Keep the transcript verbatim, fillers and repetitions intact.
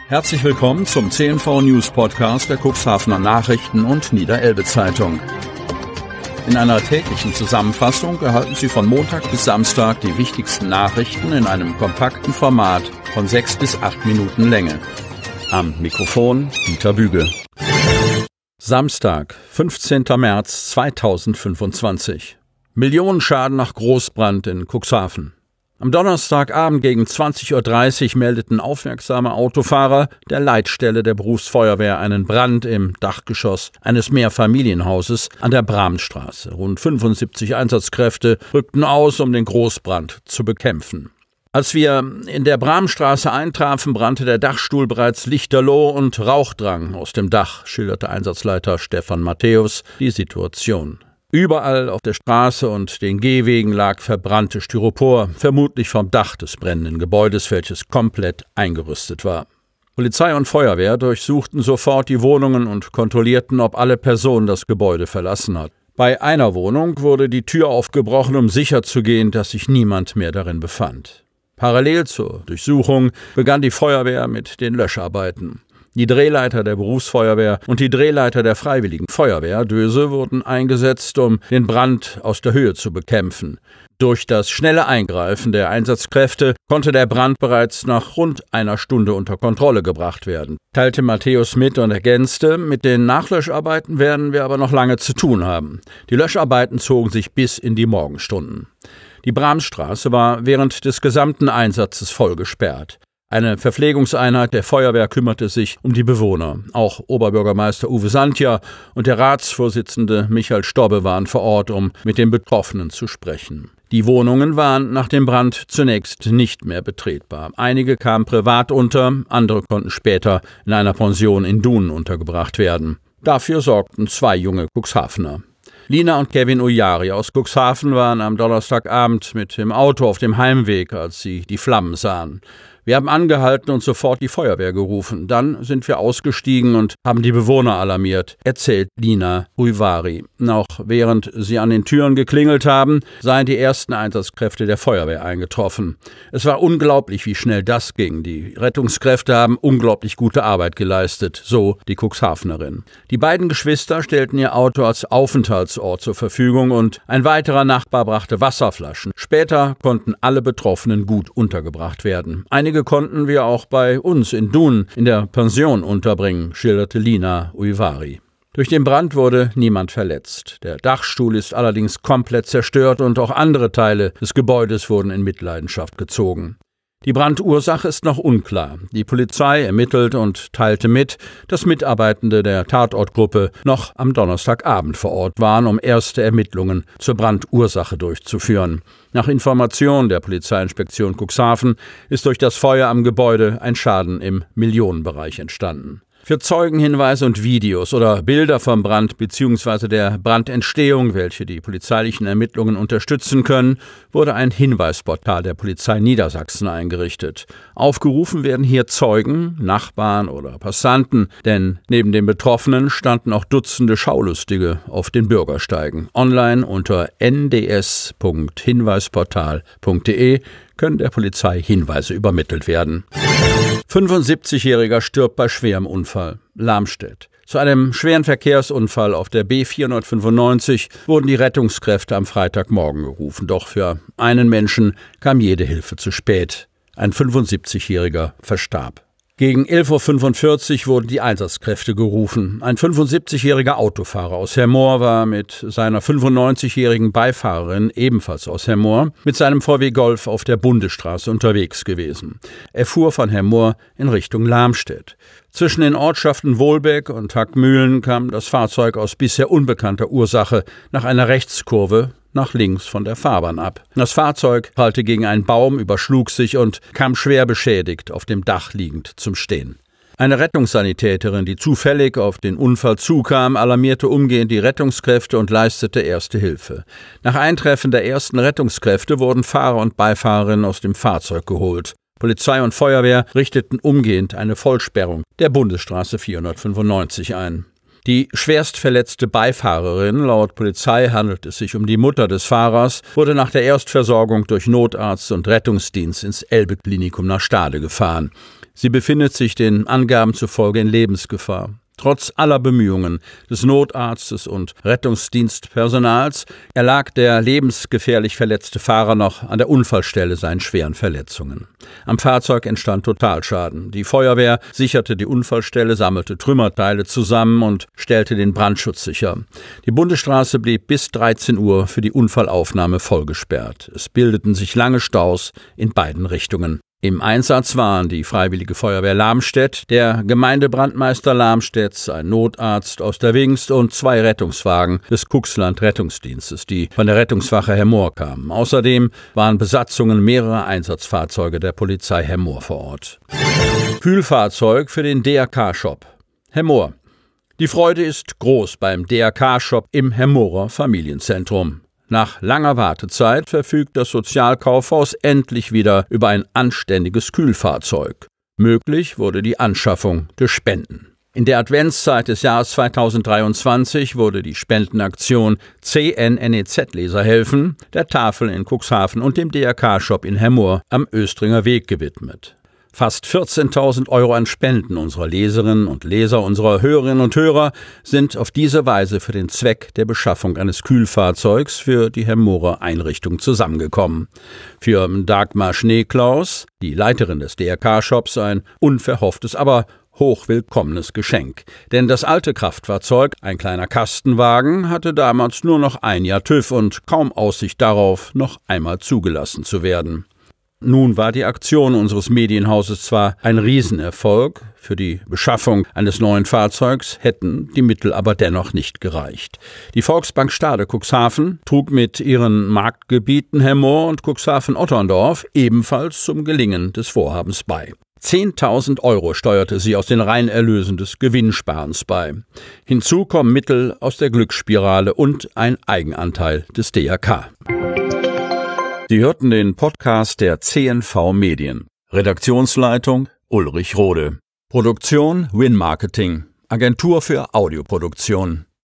Herzlich willkommen zum C N V News Podcast der Cuxhavener Nachrichten und Niederelbe Zeitung. In einer täglichen Zusammenfassung erhalten Sie von Montag bis Samstag die wichtigsten Nachrichten in einem kompakten Format von sechs bis acht Minuten Länge. Am Mikrofon Dieter Büge. Samstag, fünfzehnter März zweitausendfünfundzwanzig. Millionenschaden nach Großbrand in Cuxhaven. Am Donnerstagabend gegen zwanzig Uhr dreißig meldeten aufmerksame Autofahrer der Leitstelle der Berufsfeuerwehr einen Brand im Dachgeschoss eines Mehrfamilienhauses an der Bramstraße. Rund fünfundsiebzig Einsatzkräfte rückten aus, um den Großbrand zu bekämpfen. Als wir in der Bramstraße eintrafen, brannte der Dachstuhl bereits lichterloh und Rauch drang aus dem Dach, schilderte Einsatzleiter Stefan Matthäus die Situation. Überall auf der Straße und den Gehwegen lag verbrannte Styropor, vermutlich vom Dach des brennenden Gebäudes, welches komplett eingerüstet war. Polizei und Feuerwehr durchsuchten sofort die Wohnungen und kontrollierten, ob alle Personen das Gebäude verlassen hatten. Bei einer Wohnung wurde die Tür aufgebrochen, um sicherzugehen, dass sich niemand mehr darin befand. Parallel zur Durchsuchung begann die Feuerwehr mit den Löscharbeiten. Die Drehleiter der Berufsfeuerwehr und die Drehleiter der Freiwilligen Feuerwehr Döse wurden eingesetzt, um den Brand aus der Höhe zu bekämpfen. Durch das schnelle Eingreifen der Einsatzkräfte konnte der Brand bereits nach rund einer Stunde unter Kontrolle gebracht werden, teilte Matthäus mit und ergänzte: Mit den Nachlöscharbeiten werden wir aber noch lange zu tun haben. Die Löscharbeiten zogen sich bis in die Morgenstunden. Die Bramstraße war während des gesamten Einsatzes voll gesperrt. Eine Verpflegungseinheit der Feuerwehr kümmerte sich um die Bewohner. Auch Oberbürgermeister Uwe Santja und der Ratsvorsitzende Michael Stobbe waren vor Ort, um mit den Betroffenen zu sprechen. Die Wohnungen waren nach dem Brand zunächst nicht mehr betretbar. Einige kamen privat unter, andere konnten später in einer Pension in Dunen untergebracht werden. Dafür sorgten zwei junge Cuxhavener. Lina und Kevin Ujari aus Cuxhaven waren am Donnerstagabend mit dem Auto auf dem Heimweg, als sie die Flammen sahen. Wir haben angehalten und sofort die Feuerwehr gerufen. Dann sind wir ausgestiegen und haben die Bewohner alarmiert, erzählt Lina Ujari. Noch während sie an den Türen geklingelt haben, seien die ersten Einsatzkräfte der Feuerwehr eingetroffen. Es war unglaublich, wie schnell das ging. Die Rettungskräfte haben unglaublich gute Arbeit geleistet, so die Cuxhavenerin. Die beiden Geschwister stellten ihr Auto als Aufenthaltsort zur Verfügung und ein weiterer Nachbar brachte Wasserflaschen. Später konnten alle Betroffenen gut untergebracht werden. Einige konnten wir auch bei uns in Dunen in der Pension unterbringen, schilderte Lina Ujari. Durch den Brand wurde niemand verletzt. Der Dachstuhl ist allerdings komplett zerstört und auch andere Teile des Gebäudes wurden in Mitleidenschaft gezogen. Die Brandursache ist noch unklar. Die Polizei ermittelt und teilte mit, dass Mitarbeitende der Tatortgruppe noch am Donnerstagabend vor Ort waren, um erste Ermittlungen zur Brandursache durchzuführen. Nach Information der Polizeiinspektion Cuxhaven ist durch das Feuer am Gebäude ein Schaden im Millionenbereich entstanden. Für Zeugenhinweise und Videos oder Bilder vom Brand bzw. der Brandentstehung, welche die polizeilichen Ermittlungen unterstützen können, wurde ein Hinweisportal der Polizei Niedersachsen eingerichtet. Aufgerufen werden hier Zeugen, Nachbarn oder Passanten, denn neben den Betroffenen standen auch Dutzende Schaulustige auf den Bürgersteigen. Online unter n d s punkt hinweisportal punkt d e können der Polizei Hinweise übermittelt werden. fünfundsiebzigjähriger stirbt bei schwerem Unfall. Lamstedt. Zu einem schweren Verkehrsunfall auf der B vierhundertfünfundneunzig wurden die Rettungskräfte am Freitagmorgen gerufen. Doch für einen Menschen kam jede Hilfe zu spät. Ein fünfundsiebzigjähriger verstarb. Gegen elf Uhr fünfundvierzig wurden die Einsatzkräfte gerufen. Ein fünfundsiebzigjähriger Autofahrer aus Hermoor war mit seiner fünfundneunzigjährigen Beifahrerin, ebenfalls aus Hermoor, mit seinem V W Golf auf der Bundesstraße unterwegs gewesen. Er fuhr von Hermoor in Richtung Lamstedt. Zwischen den Ortschaften Wohlbeck und Hackmühlen kam das Fahrzeug aus bisher unbekannter Ursache nach einer Rechtskurve nach links von der Fahrbahn ab. Das Fahrzeug prallte gegen einen Baum, überschlug sich und kam schwer beschädigt auf dem Dach liegend zum Stehen. Eine Rettungssanitäterin, die zufällig auf den Unfall zukam, alarmierte umgehend die Rettungskräfte und leistete erste Hilfe. Nach Eintreffen der ersten Rettungskräfte wurden Fahrer und Beifahrerin aus dem Fahrzeug geholt. Polizei und Feuerwehr richteten umgehend eine Vollsperrung der Bundesstraße vierhundertfünfundneunzig ein. Die schwerst verletzte Beifahrerin, laut Polizei handelt es sich um die Mutter des Fahrers, wurde nach der Erstversorgung durch Notarzt und Rettungsdienst ins Elbe-Klinikum nach Stade gefahren. Sie befindet sich den Angaben zufolge in Lebensgefahr. Trotz aller Bemühungen des Notarztes und Rettungsdienstpersonals erlag der lebensgefährlich verletzte Fahrer noch an der Unfallstelle seinen schweren Verletzungen. Am Fahrzeug entstand Totalschaden. Die Feuerwehr sicherte die Unfallstelle, sammelte Trümmerteile zusammen und stellte den Brandschutz sicher. Die Bundesstraße blieb bis dreizehn Uhr für die Unfallaufnahme vollgesperrt. Es bildeten sich lange Staus in beiden Richtungen. Im Einsatz waren die Freiwillige Feuerwehr Lamstedt, der Gemeindebrandmeister Lamstedts, ein Notarzt aus der Wingst und zwei Rettungswagen des Cuxland Rettungsdienstes, die von der Rettungswache Hemmoor kamen. Außerdem waren Besatzungen mehrerer Einsatzfahrzeuge der Polizei Hemmoor vor Ort. Kühlfahrzeug für den D R K-Shop. Hemmoor. Die Freude ist groß beim D R K-Shop im Hemmoorer Familienzentrum. Nach langer Wartezeit verfügt das Sozialkaufhaus endlich wieder über ein anständiges Kühlfahrzeug. Möglich wurde die Anschaffung durch Spenden. In der Adventszeit des Jahres zweitausenddreiundzwanzig wurde die Spendenaktion C N N E Z-Leser helfen der Tafel in Cuxhaven und dem D R K-Shop in Hemmoor am Östringer Weg gewidmet. Fast vierzehntausend Euro an Spenden unserer Leserinnen und Leser, unserer Hörerinnen und Hörer sind auf diese Weise für den Zweck der Beschaffung eines Kühlfahrzeugs für die Hemmoorer Einrichtung zusammengekommen. Für Dagmar Schneeklaus, die Leiterin des D R K-Shops, ein unverhofftes, aber hochwillkommenes Geschenk. Denn das alte Kraftfahrzeug, ein kleiner Kastenwagen, hatte damals nur noch ein Jahr TÜV und kaum Aussicht darauf, noch einmal zugelassen zu werden. Nun war die Aktion unseres Medienhauses zwar ein Riesenerfolg, für die Beschaffung eines neuen Fahrzeugs hätten die Mittel aber dennoch nicht gereicht. Die Volksbank Stade Cuxhaven trug mit ihren Marktgebieten Hemmoor und Cuxhaven-Otterndorf ebenfalls zum Gelingen des Vorhabens bei. zehntausend Euro steuerte sie aus den Reinerlösen des Gewinnsparens bei. Hinzu kommen Mittel aus der Glücksspirale und ein Eigenanteil des D R K. Sie hörten den Podcast der C N V Medien. Redaktionsleitung Ulrich Rode. Produktion Win Marketing, Agentur für Audioproduktion.